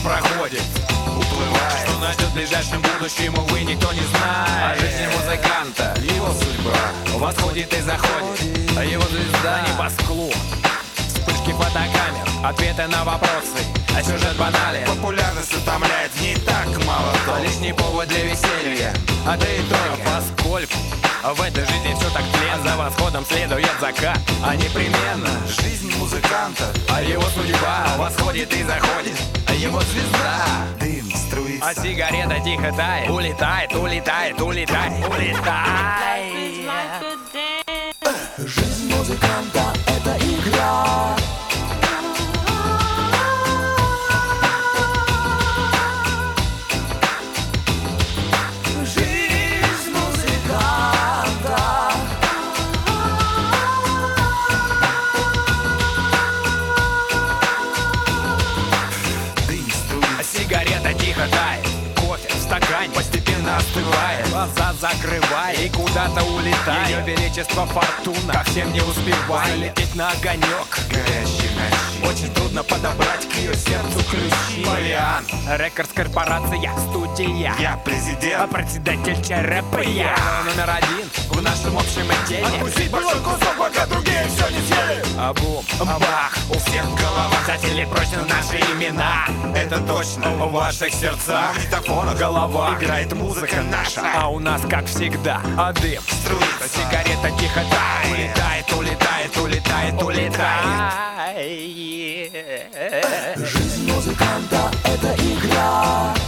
проходит, уплывает. Что найдет в ближайшем будущем, увы, никто не знает. О жизни музыканта, его судьба восходит и заходит, а его звезда небосклон. Вспышки фотокамер, ответы на вопросы, а сюжет банален. Популярность утомляет, не так мало А лишний повод для веселья, а да и только поскольку в этой жизни все так тленно. За восходом следует закат, а непременно жизнь музыканта, а его судьба восходит и заходит, а его звезда. дым струится, А сигарета тихо тает, улетает, улетает, улетает, улетает. Жизнь музыканта — это игра. Жизнь музыканта. дым струится, А сигарета тихо тает, кофе в стакане постепенно остывает, глаза закрывает и куда-то улетает. Ее величество фортуна ко всем не успевает лететь на огонек. горящие ночи. Очень трудно подобрать к ее сердцу ключи. Вариант. Рекордс корпорация, студия. Я А президент. председатель ЧРП я. Номер один в нашем общем отделе. Откусить большой кусок, пока другие все не съели. А бум, бах, у всех в головах затели прочно наши имена. Это точно. В ваших сердцах На магнитофонах голова играет музыка наша. а у нас, как всегда, а дым Струится. сигарета тихо тает, улетает, улетает, улетает, улетает. Жизнь музыканта — это игра.